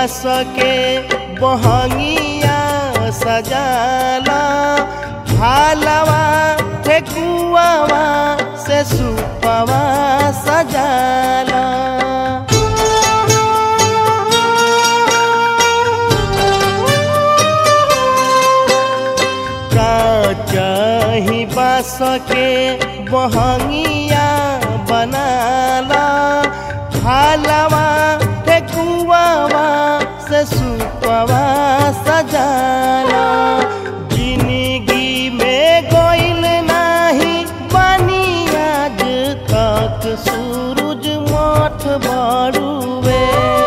बास के बहंगिया सजाला हालवा ठेकुआवा से सुपवा सजाला काचही बास के बहंगिया बनाला हालवा ठेकुआवा से सुपवा सजाला जिंदगी में गोइल नाही बानी आज तक सूरज मठ बड़ुए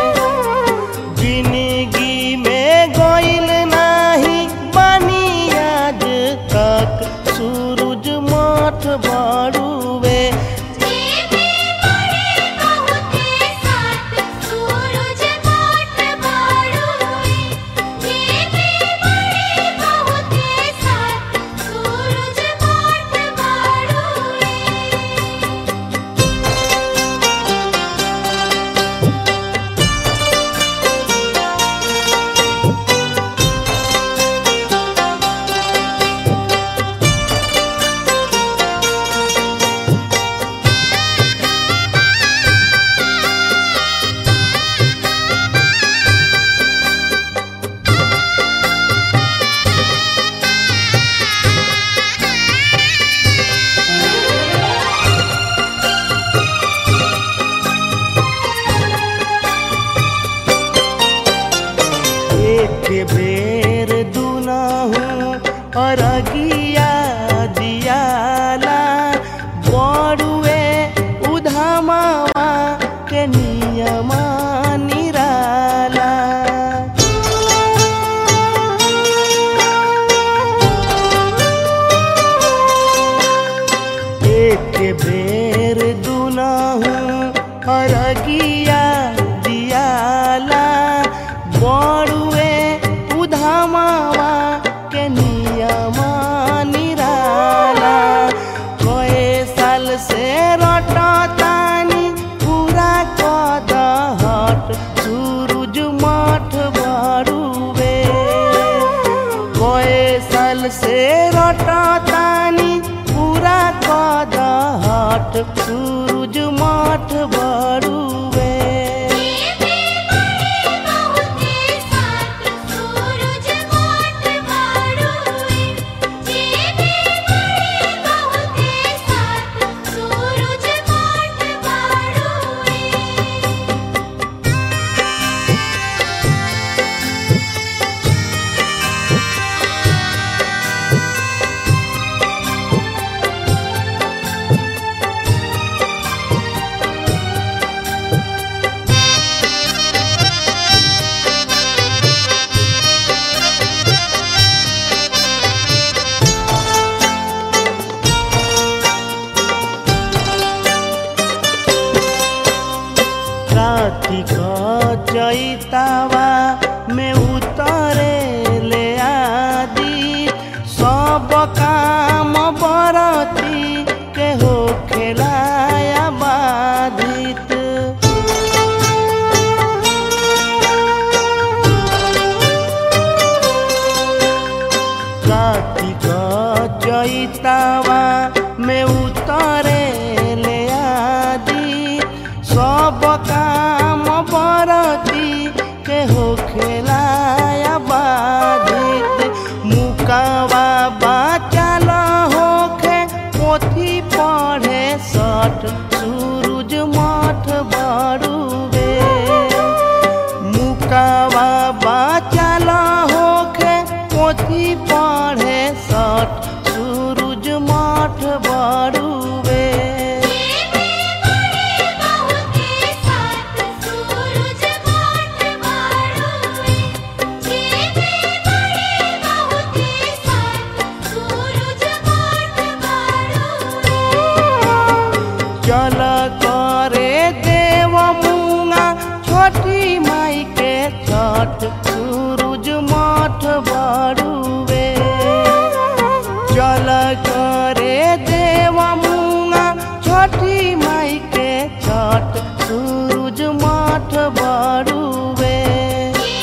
जिंदगी में गोइल नाही बानी आज तक सूरज मठ बड़ुए बेर दुनहु अरगिया दियाला बड़ुए उधामावा के नियमा निराला एक बेर दुनहु अरगिया दियाला बड़ुए उधामावा के नियमा निराला कोई साल से रटतानी पूरा कदहट सूरज मठ बड़ुए कोई साल से रटतानी पूरा कदहट सूरज मठ बड़ुए कार्तिक चैतावा में उतरे ले आदि सब काम बरती के हो खेलाया बाधित कार्तिक चैतावा में उतरे ले आदि सब काम बरती के हो खेलाया बाधित मुकावा बाचल होखे पोथी पढ़े सठ सूरज मठ बड़ुए मुकावा बाचल होखे पोथी पढ़े सठ सूरज मठ बड़ुए चल करे देव मुंगा छोटी माई के छठ सूरज मठ बड़ुए चल करे देव मुंगा छोटी माई के छठ सूरज मठ बड़ुए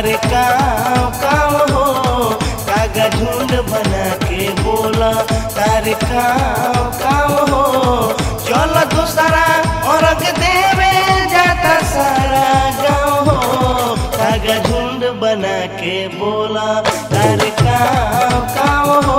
तारे काव काव हो, कागा झुंड बना के बोला तारे काव काव हो। चल दूसरा औरग देवे जाता सारा गाँव हो, कागा झुंड बना के बोला तारे काव काव हो।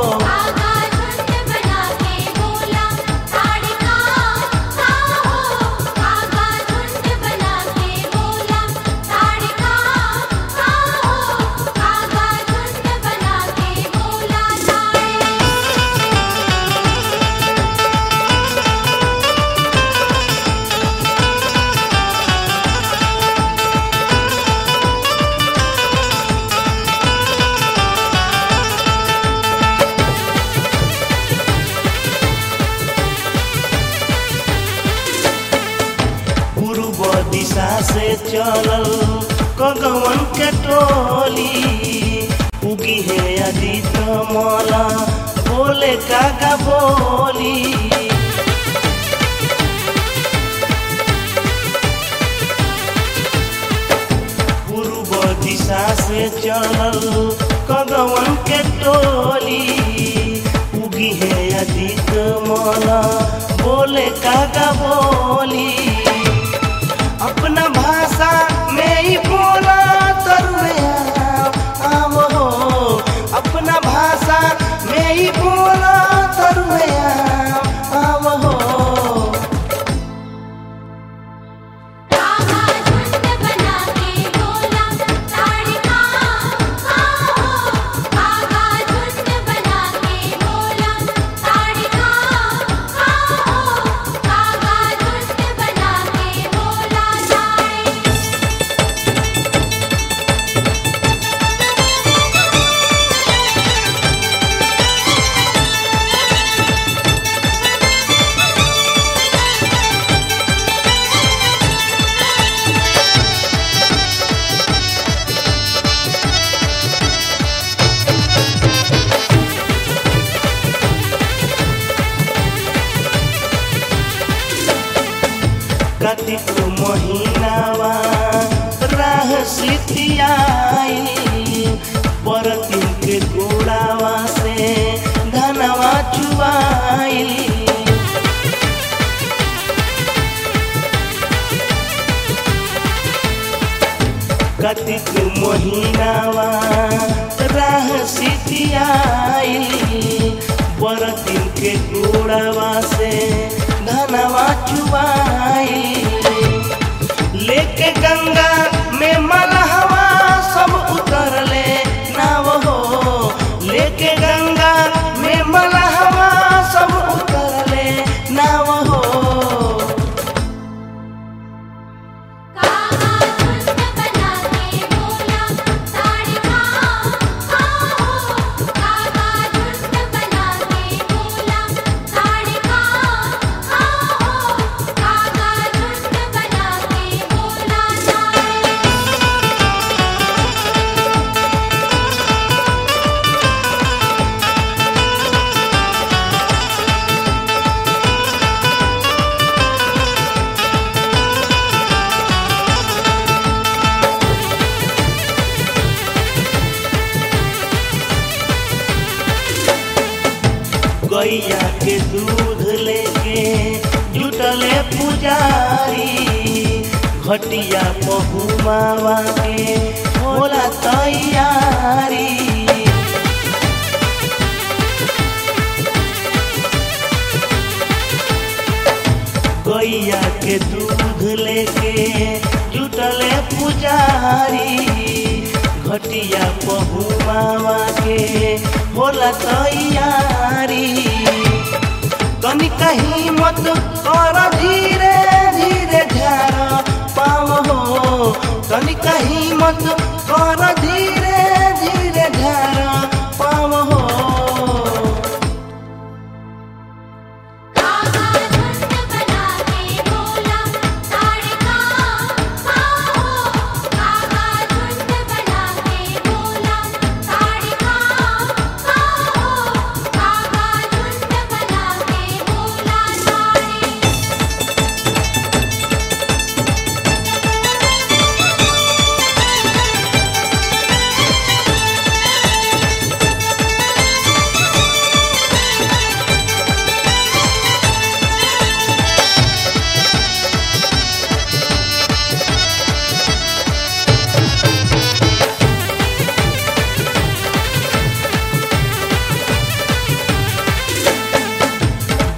दिशा से चलल कगवन के टोली, उगी है अदित मौला बोले कागा बोली। पूर्व दिशा से चलल कगवन के टोली, उगी है अदित मौला बोले कागा बोली। अपना भाषा में ही बोला तरुआ आव हो, अपना भाषा में ही बोला तरुआ आव हो। कार्तिक महीनावा राह सितियाई, बरतिन के गोड़ावा से धनवा चुबाई। कार्तिक महीनावा राह सितियाई, बरतिन के गोड़ावा से धनवा चुबाई। लेके गंगा में मलहवा सब उतरले नाव हो, लेके गंगा में मलहवा सब उतरले नाव हो। गैया के दूध लेके जुटले पुजारी, घटिया पहुमावा के होला तैयारी। गैया के दूध लेके जुटले पुजारी, घटिया पहुमावा के होला तैयारी। तनिका हिम्मत कर धीरे धीरे झार पाव हो, तनिका हिम्मत कर धीरे धीरे झार पाव हो।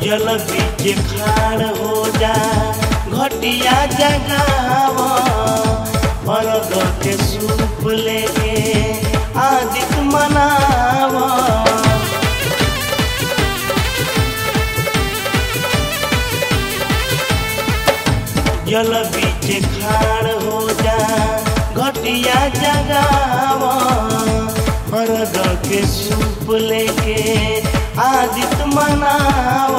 जल बीच खाड़ हो जा घटिया जगाव अर्घ के सूप लेके आदित्य मनाव जल बीच खाड़ हो जा घटिया जगाव अर्घ के सूप लेके आदित्य मनाव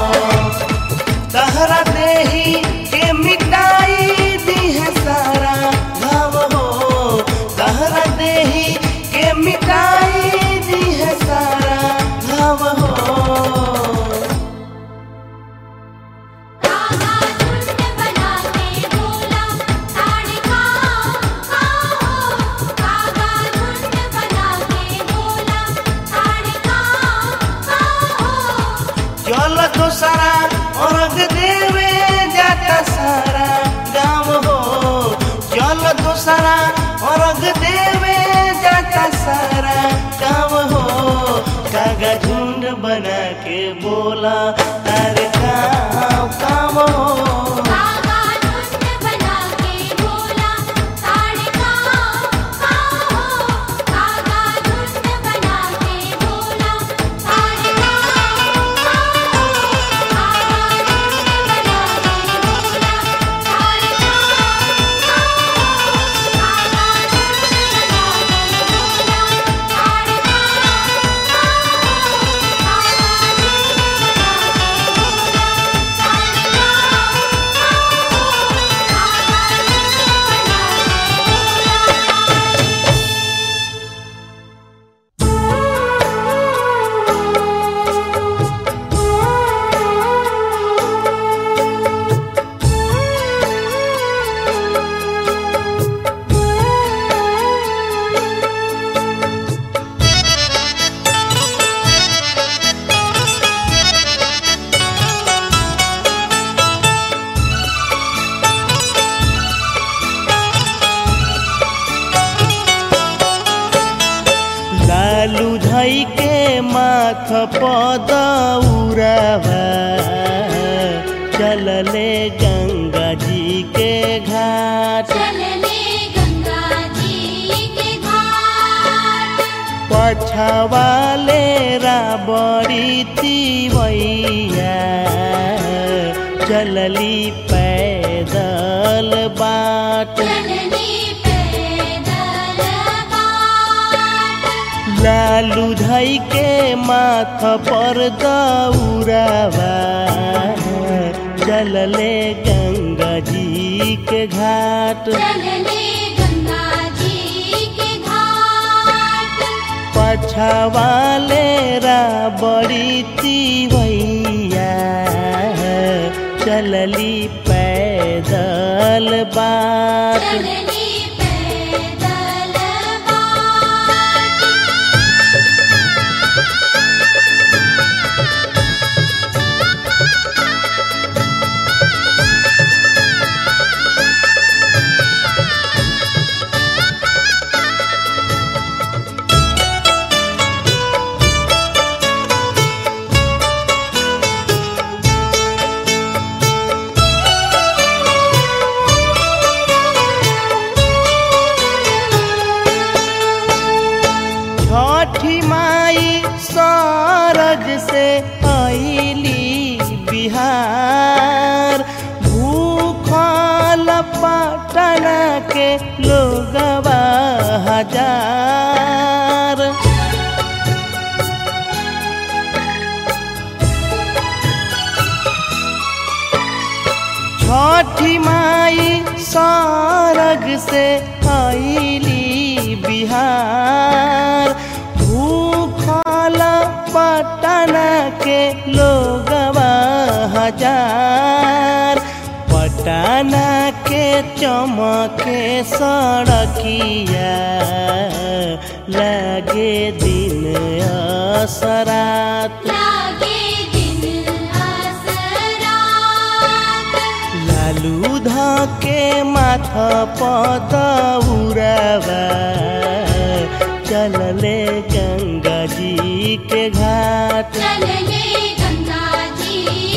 तहरा देही के मिटाई दी है सारा घाव हो तहरा देही के मिटाई दी है सारा घाव हो जल दोसरा अर्घ देवे जाता सारा गाँव हो जल दोसरा अर्घ देवे जाता सारा गाँव हो कागा झुंड बना के बोला तारे काम हो लालू धई के माथ पदौरावा चलले गंगा जी के घाट पछवाले राबड़ी तिवैया चलली पैदल बाट लालू धई के माथ पर दौरावा चलले गंगा जी के घाट पछवाले राबड़ी तिवैया चलली पैदल बाट छठी माई सरग से आईली बिहार भूखल पटना के लोगवा हजार छठी माई सरग से आईली बिहार भूखल पटना के लोगवा हजार पटना के चमके सड़किया लगे दिन असरात लालू धके माथा पदौरावा चलले गंगा जी के घाट चलले गंगा जी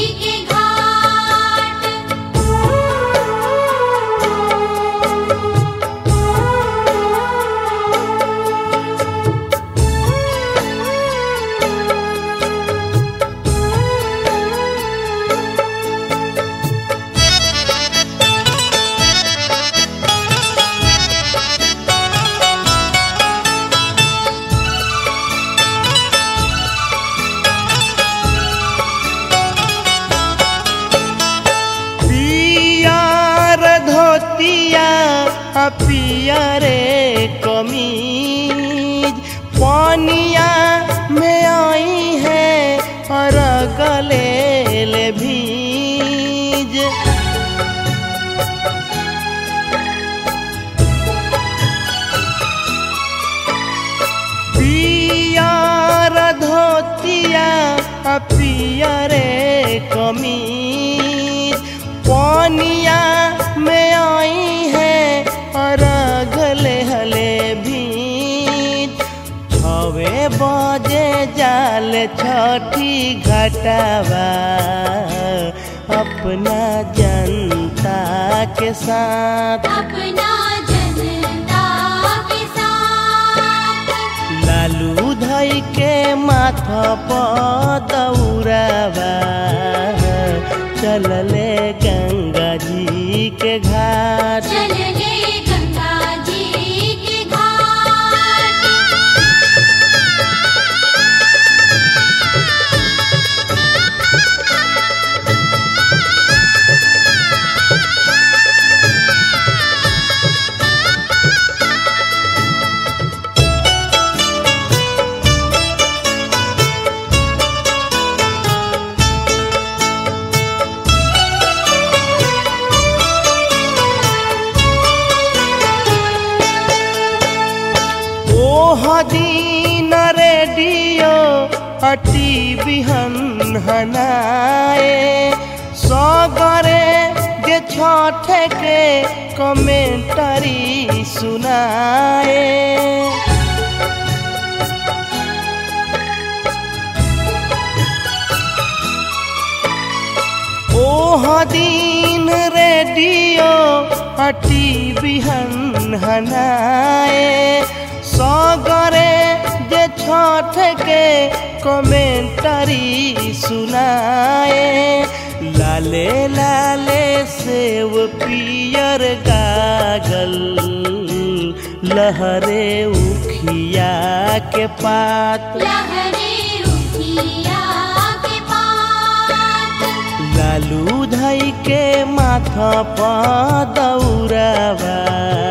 पियरे कमीज पानिया में आई है और गले ले भीज। पियर धोतिया पियरे कमीज पानिया में आई है और गले हले भीज। 6 बजे जाल छठी घटावा अपना जनता के साथ, अपना जनता के साथ। लालू धई के माथा पर दौड़ावा चलले गंगा जी के घाट, चलले गंगा जी के घाट। दिन रेडियो टीवी हनाए सगरे जे छठ के कमेंटरी सुनाए। ओह दिन रेडियो टीवी हनाए सगरे जे छठ के कमेंटरी सुनाए। लाले लाले सेव पियर गागल लहरे उखिया के पात, लहरे उखिया के पात। लालू धई के माथा पर दौड़ावा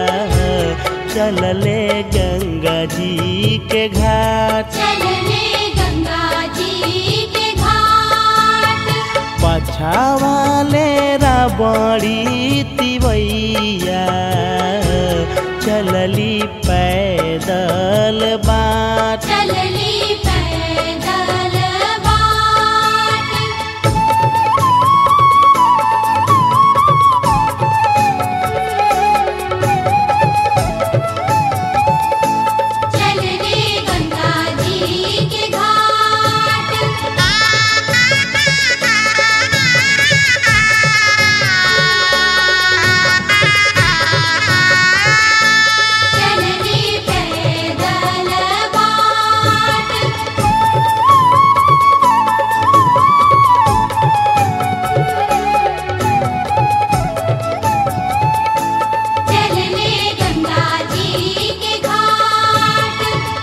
चलले गंगा जी के घाट, चलले गंगा जी के घाट। पछावाले राबड़ी तिवैया चलली पैदल बाट, चलली पैदल बाट। चलले गंगा जी के घाट। चलली पैदल बाट। चलले गंगा जी के घाट।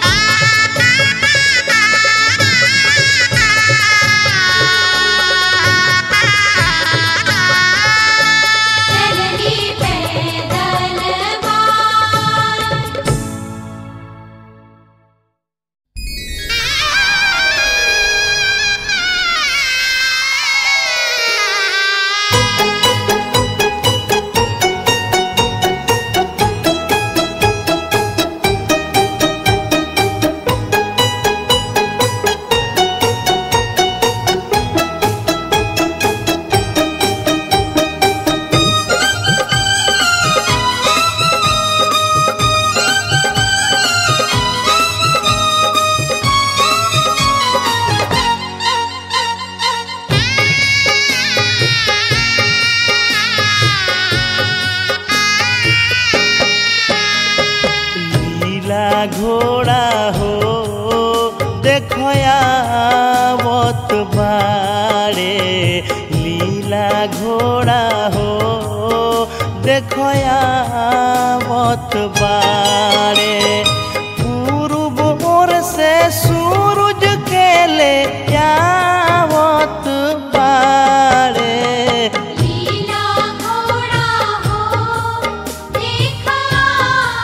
चलली पैदल बाट। लीला घोड़ा हो देखया आवत बाड़े, लीला घोड़ा हो देखया आवत बाड़े। पूर्व ओर से सूरज के ले आवत बाड़े। लीला घोड़ा हो देखा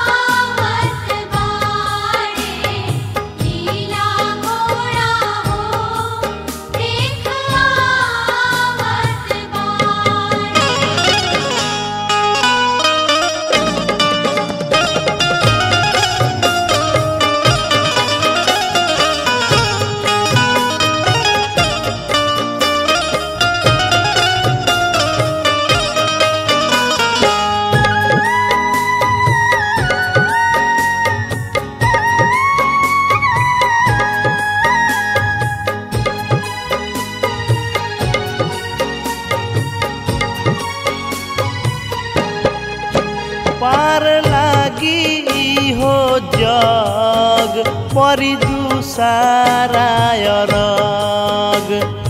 जग परी दुसाराय रग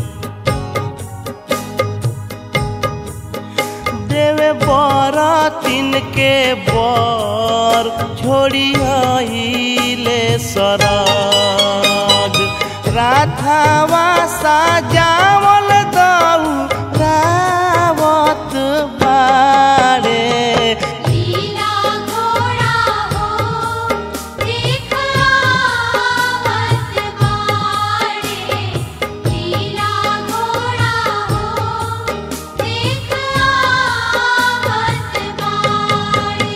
देवे बर तिनके बर छोड़ी आइले सरग राधावा साजावल दऊ रावत बाड़े लीला घोड़ा हो दिखावत बाड़े लीला घोड़ा हो दिखावत बाड़े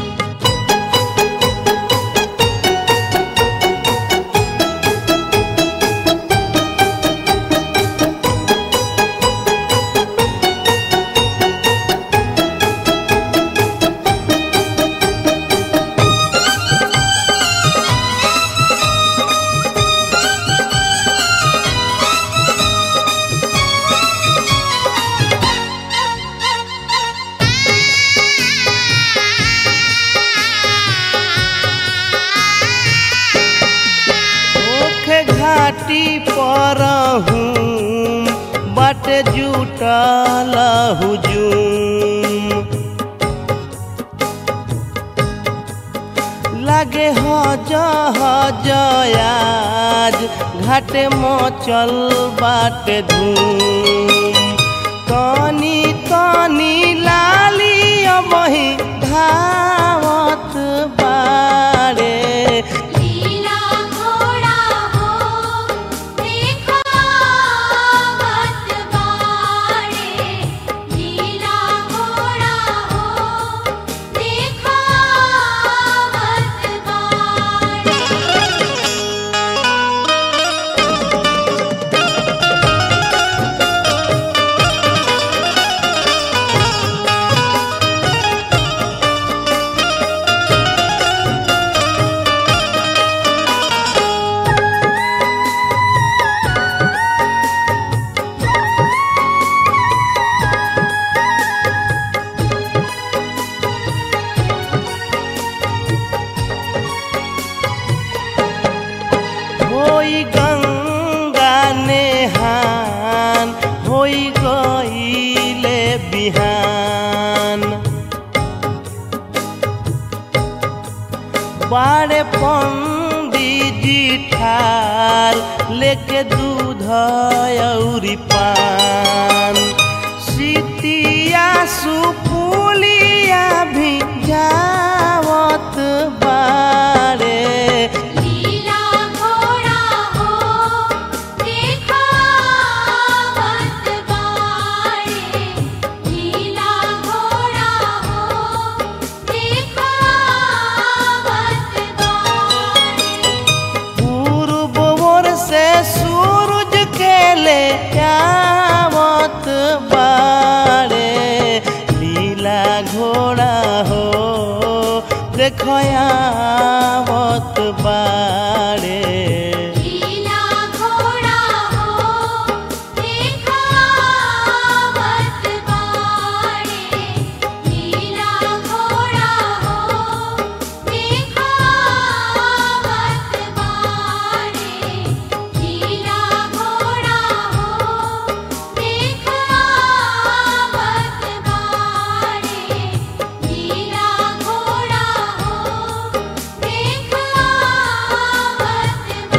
घाटी पर हूँ बाट जुटल हुजूम लागे हज आज घाटे मचल बाट धूम तनी तनी लाली अबही धावत बाड़े लीला घोड़ा हो दिखावत बाड़े लीला घोड़ा हो दिखावत बाड़े होई गंगा नेहान होई गईले बिहान बाड़े पंडित जी ठार लेके दूध औरी पान सितिया सुपुलिया भी जावत बाड़े लीला घोड़ा हो दिखावत बाड़े लीला घोड़ा हो दिखावत बाड़े पूर्व ओर से सूरज के ले आवत बाड़े लीला घोड़ा हो देखो आवत बाड़े लीला घोड़ा हो दिखावत बाड़े लीला घोड़ा हो दिखावत बाड़े लीला घोड़ा हो दिखावत बाड़े लीला घोड़ा हो दिखावत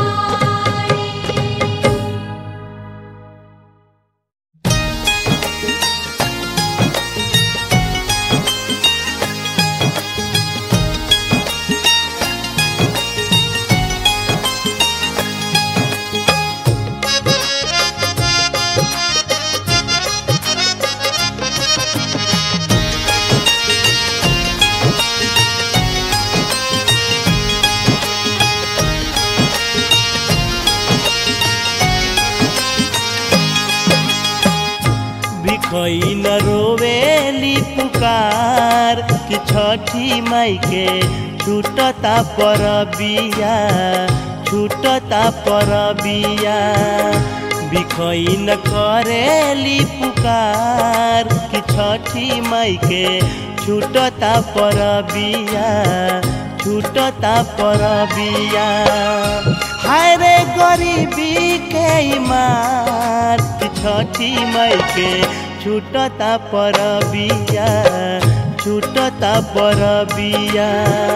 बिखई न रोवेली पुकार कि छठी माई के छूटता परबिया छूटता परबिया बिखई न करेली पुकार कि छठी माई के छूटता परबिया छूटता परबिया। हाय रे गरीबी के मार छठी मई के छूटता परबिया, छूटता परबिया।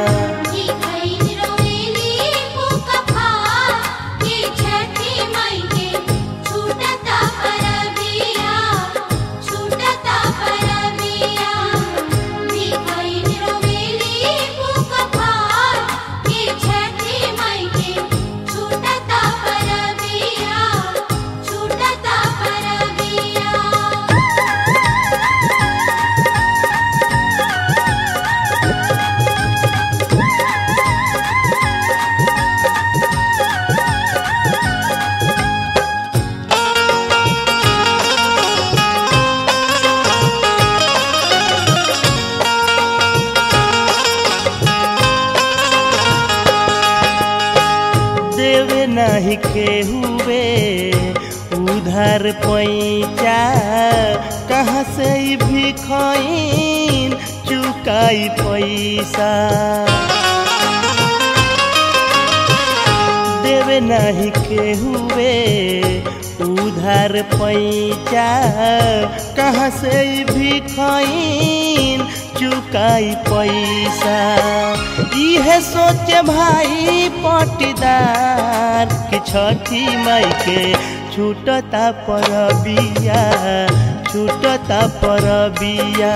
नहीं के हुए उधार पैसा, कहाँ से भी खैन चुकाई पैसा। देवे नहीं के हुए उधार पैसा, कहाँ से भी खैन चुकाई पैसा। इहे सोचे भाई पटीदार कि छठी मई के छूटता परबिया, छूटता परबिया।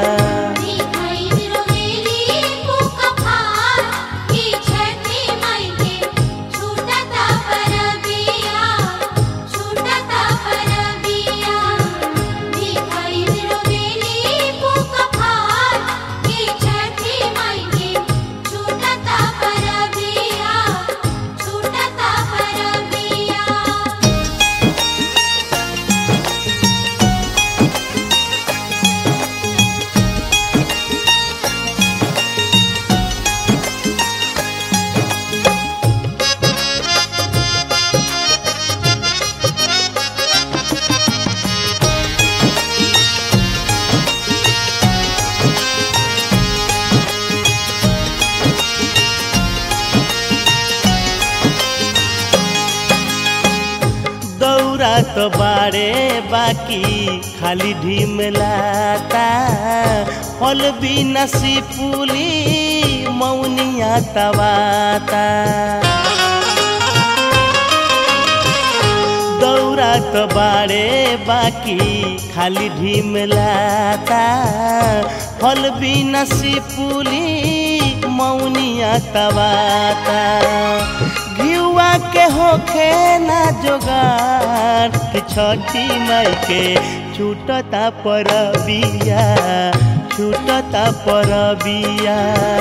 तो बारे बाकी खाली ढिमलाता, फल भी नसी पुली मौनिया तवाता। दौरा तो बारे बाकी खाली ढिमलाता, फल भी नसी पुली मौनिया तवाता। घिउआ के होखे ना जोगार कि छठी मई के छूटता परबिया, छूटता परबिया।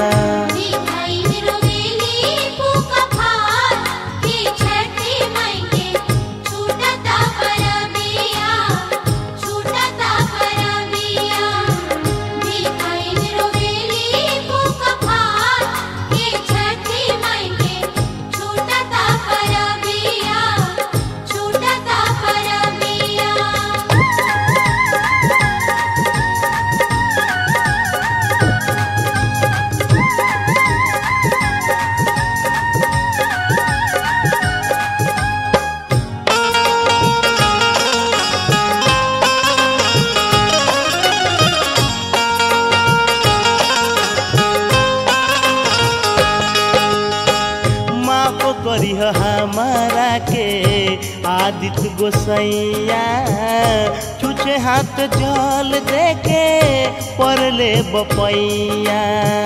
हमारा के आदित्य गोसैया, छुछे हाथ जल देके परले बपैया।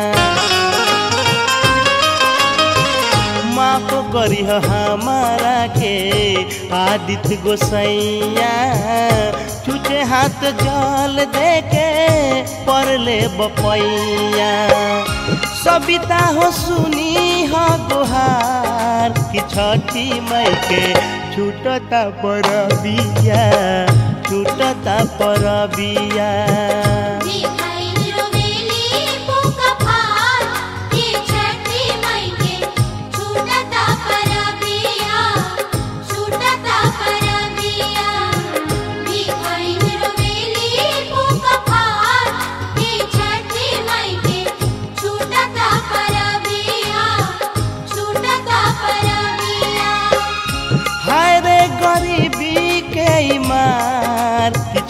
माफ करी हमारा के आदित्य गोसैया, छुछे हाथ जल देके परले बपैया। सबिता हो सुनी हो गुहार कि छठी मई के छूटता परबिया, छूटता परबिया। छठी मई के छूटता परबिया।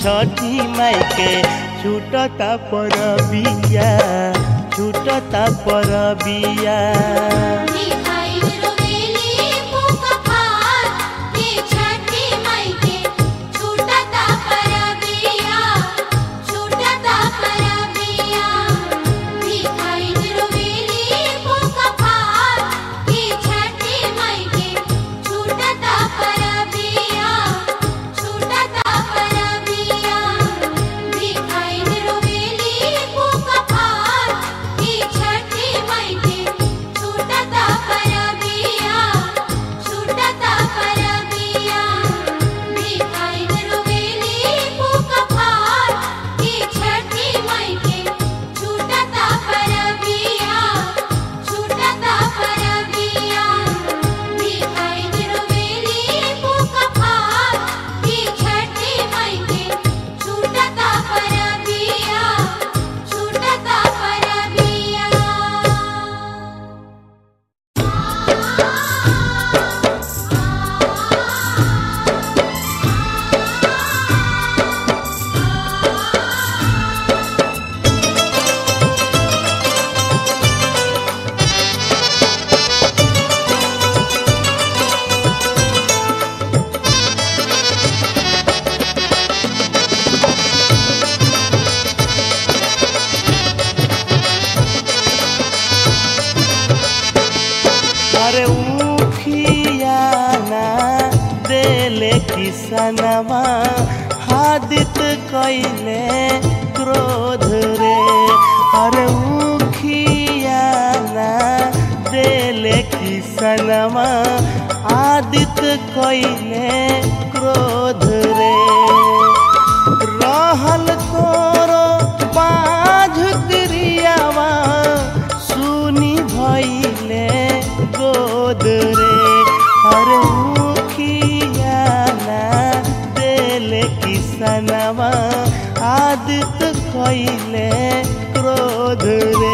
छठी माई के छूटता परबिया छूटता परबिया मिठाई रोवेली फूका फार ये छठी माई के छूटता परबिया छूटता परबिया मिठाई रोवेली फूका फार ये छठी माई के छूटता परबिया छूटता परबिया मिठाई रोवेली फूका फार ये छठी माई के छूटता परबिया छूटता परबिया मिठाई रोवेली फूका फार ये छठी माई के छूटता परबिया छूटता परबिया मिठाई रोवेली फूका फार ये छठी माई के छूटता परबिया छूटता परबिया अरे उखिया ना देले किसनवा हादित कैले क्रोध रे अरे उखिया ना देले किसनवा आदित कैले क्रोध रे रहल तोरो बाझ तिरियावा सुनी भइले गोद रे अरे मुखिया ना देले किसनवा आदित कैले क्रोध रे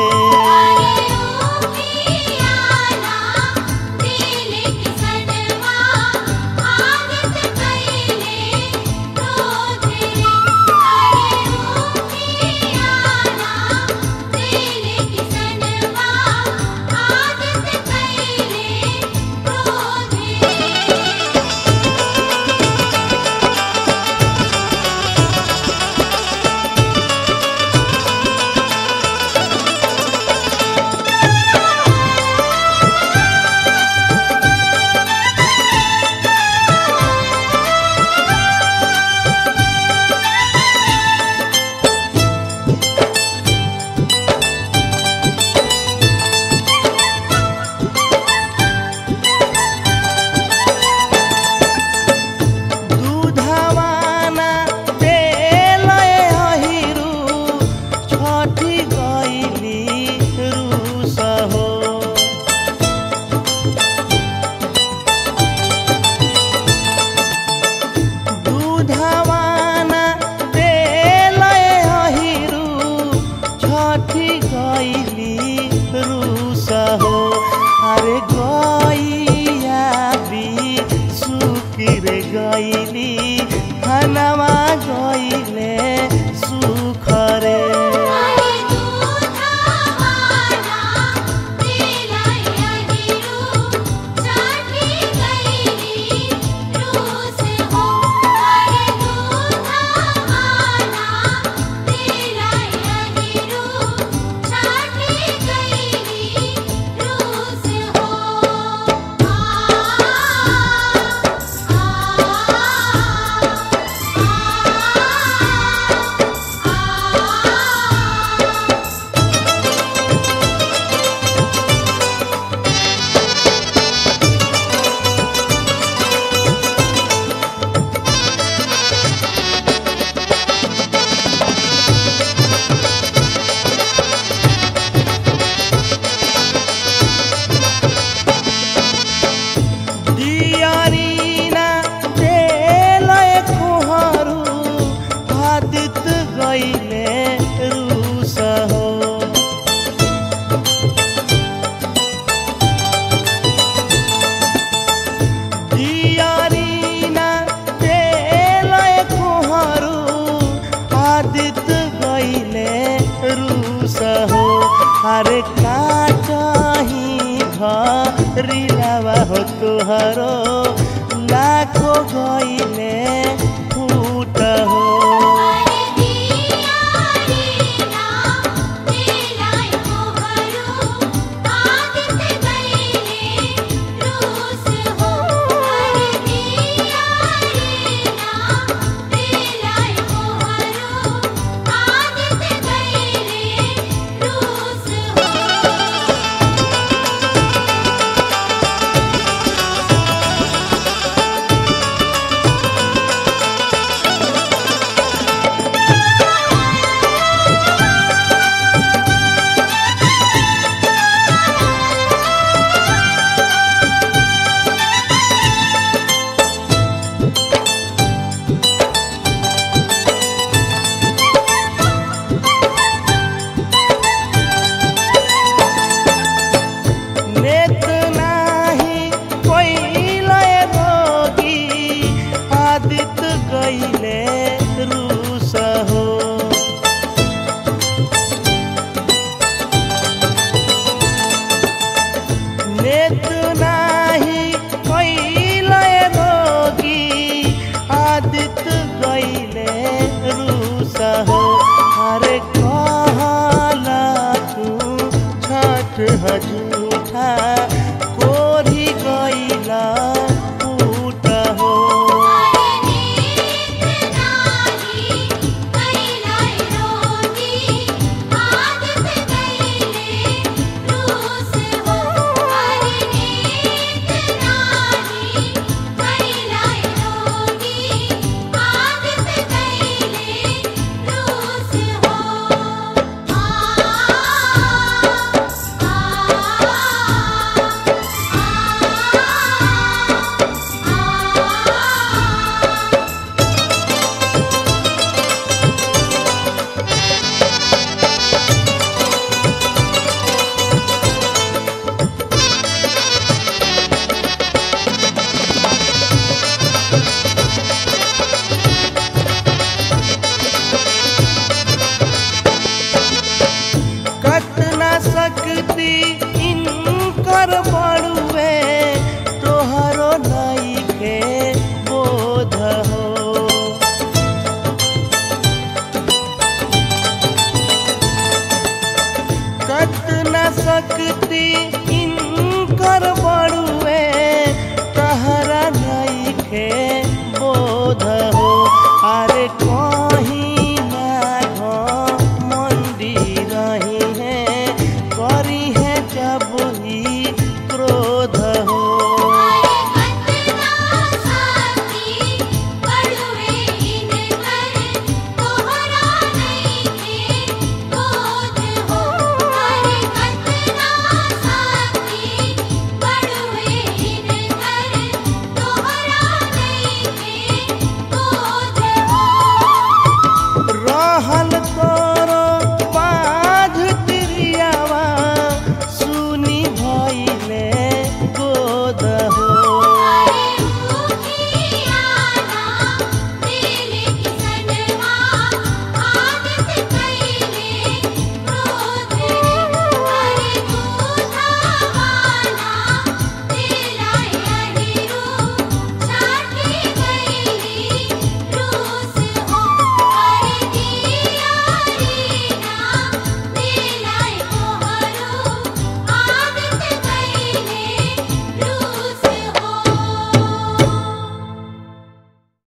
अरे काटही घरिलावा हो तुहरो लाखो गईले